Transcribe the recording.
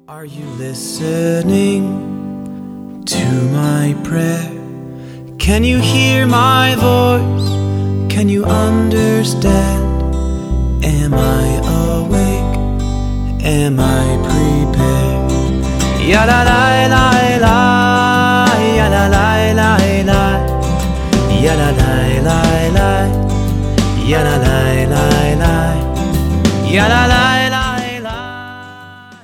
Are you listening to my prayer? Can you hear my voice? Can you understand? Am I awake? Am I prepared? Ya la la la la, ya la la la la, ya la la la la, ya la la la la, ya la la.